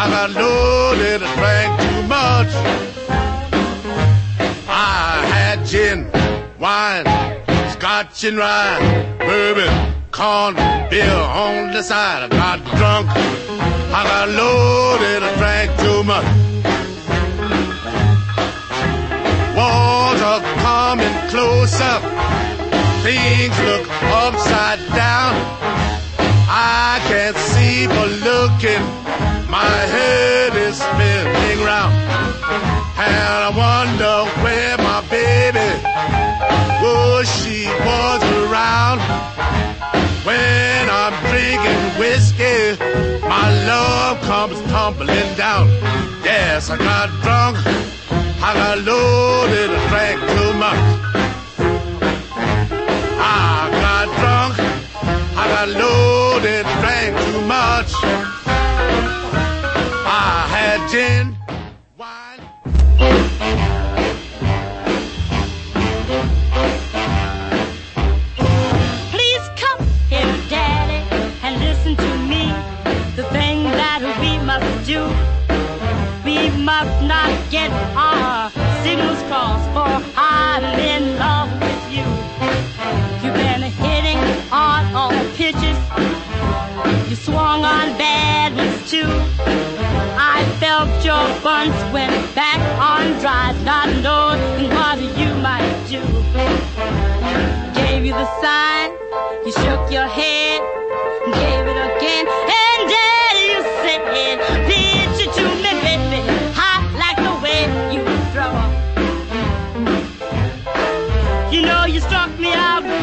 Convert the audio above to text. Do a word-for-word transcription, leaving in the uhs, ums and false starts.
I got loaded, I drank too much. I had gin, wine, scotch and rye, bourbon, corn, beer on the side. I got drunk, I got loaded, I drank too much. Walls are coming closer, things look upside down. I can't see for looking, my head is spinning round. And I wonder where my baby was, she was around. When I'm drinking whiskey, my love comes tumbling down. Yes, I got drunk, I got loaded, I drank too much. I got drunk, I got loaded, drank too much. I had gin, wine. Please come here, Daddy, and listen to me. The thing that we must do, we must not get our signals crossed, for I'm in love with you. You've been hitting on all pitches, you swung on bad ones too. I felt your buns went back on drive, not knowing what you might do. Gave you the sign, you shook your head, gave it again, and Daddy, you said, pitch it to me, baby, hot like the way you throw. You know you struck me out